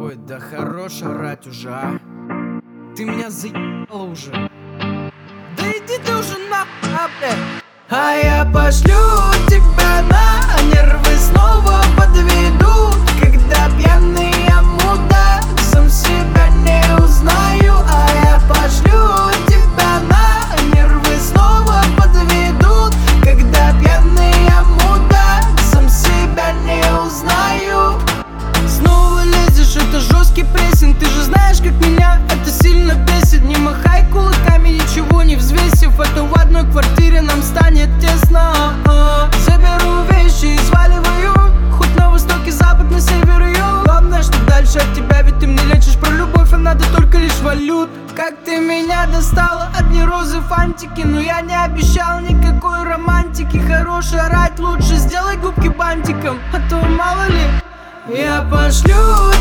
Ой, да хорош орать уже, а. Ты меня заебала уже. Да иди ты уже нахуй, блядь. А я пошлю тебя на нервы, снова подведу. Когда пьяный я мудак, сам себя не узнаю. А я пошлю тебя на нервы, снова подведут. Когда пьяный я мудак, сам себя не узнаю. Снова лезешь, это жесткий прессинг. Ты же знаешь, как меня это сильно бесит. Не махай кулаками, ничего не взвесив. Это в одной квартире нам станет тесно. Заберу вещи и сваливаю. Хоть на востоке, запад, на север и юг. Главное, что дальше от тебя, ведь ты мне лечишь про любовь, а надо только лишь валют. Как ты меня достала, одни розы, фантики. Но я не обещал никакой романтики. Хорош орать, лучше сделай губки бантиком, а то мало ли. Я пошлю